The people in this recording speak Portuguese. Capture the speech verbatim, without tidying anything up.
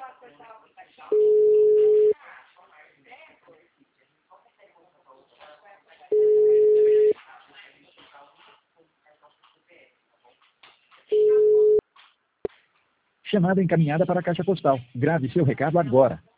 Chamada encaminhada para a caixa postal. Grave seu recado agora.